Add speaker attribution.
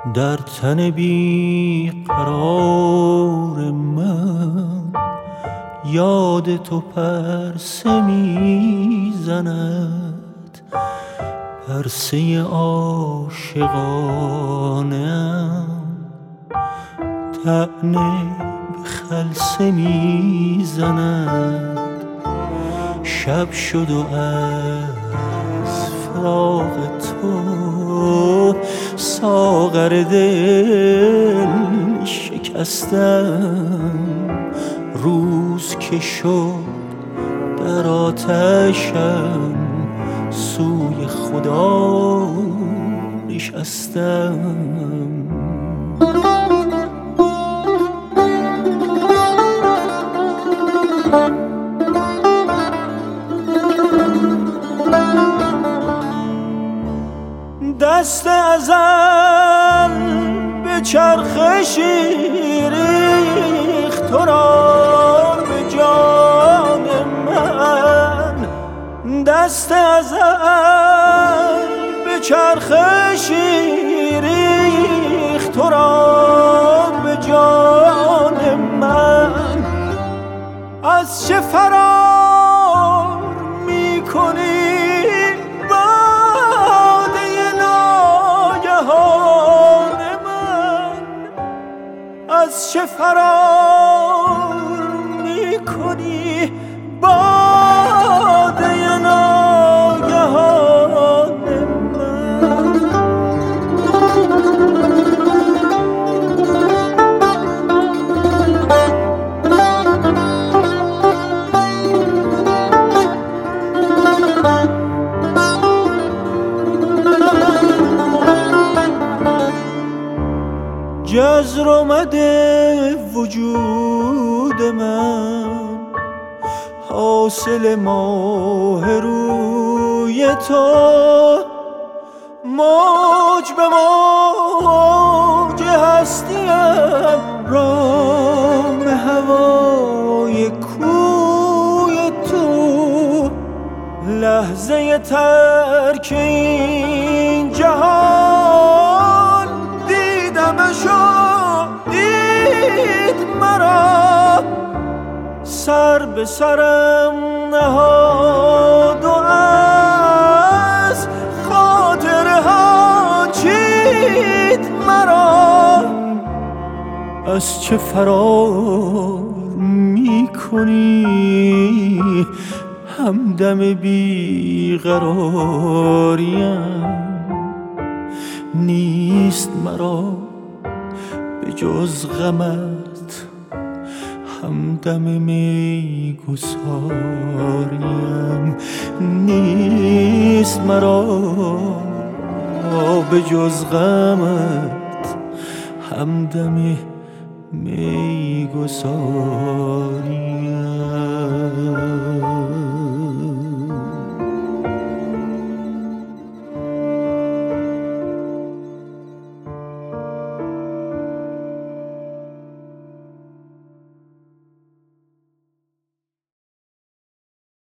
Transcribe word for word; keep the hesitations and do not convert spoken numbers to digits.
Speaker 1: در تن بی قرار من یاد تو پرسه میزند، پرسه عاشقانه‌ام طعنه به خلسه میزند. شب شد و از فراق تو ساغر دل شکستم. روز که شد در آتشم سوی خدا نشستم. دست ازل به چرخشی ریخت تو را به جان من. دست ازل به چرخشی ریخت تو را به جان من. از چه فرار می‌کنی از چه فرار میکنی باده ناگهان من. جزر آمده وجود من حاصل ماه روی تو. موج به موج هستیم رام هوای کوی تو. لحظه ترک این جهان دیدمش و دید مرا. سر به سرم نهاد و از خاطره ها چید مرا. از چه فرار میکنی همدم بیقراریم. نیست مرا به جز غمت همدم میگساریم. نیست مرا به جز غمت همدم میگساریم.